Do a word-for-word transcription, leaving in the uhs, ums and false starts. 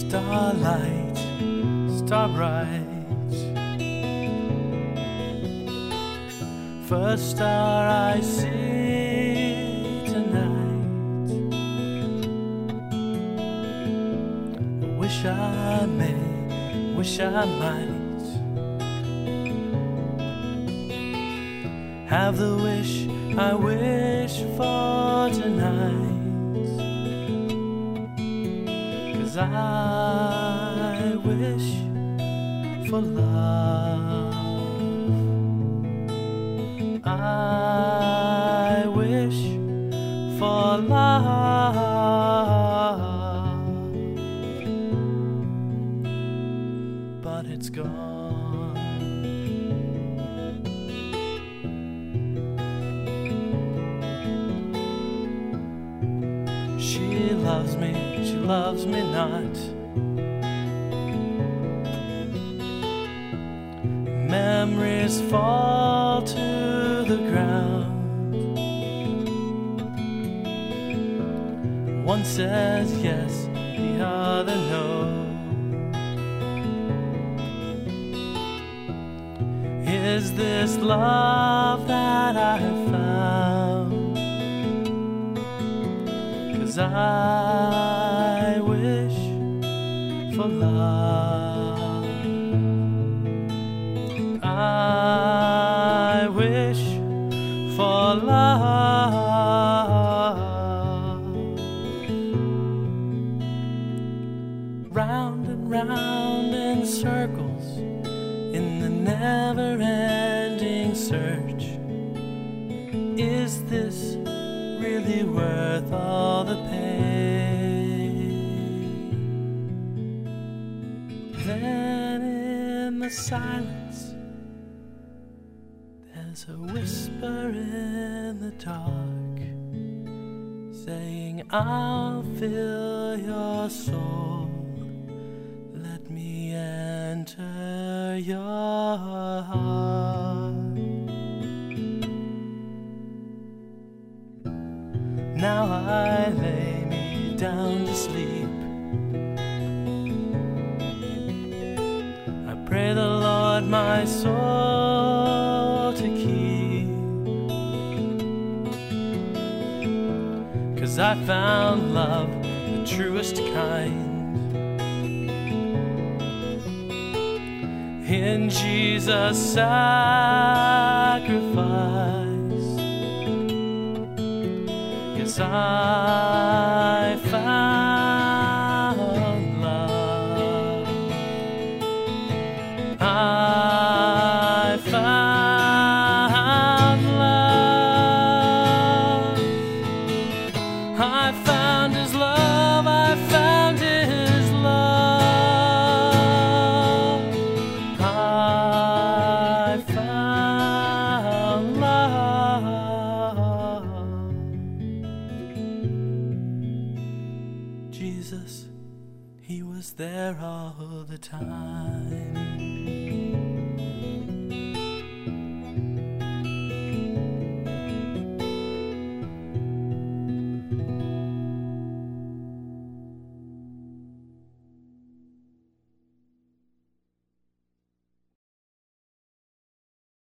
starlight, star bright. First star I see tonight. Wish I may, wish I might have the wish I wish for tonight. 'Cause I wish for love. I wish for love, but it's gone. She loves me, she loves me not. Memories fall to the ground. One says yes, the other no. Is this love that I have found? 'Cause I wish for love. I wish for love. Round and round in circles in the never-ending search. Is this really worth all the pain? Then in the silence there's a whisper in the dark, saying, I'll fill your soul. Let me enter your heart. Now I lay me down to sleep. I pray the Lord my soul to keep. 'Cause I found love, the truest kind, in Jesus' sacrifice. Yes, I found love. I found love. I found His love. I found His love. I found love. Jesus, He was there all the time.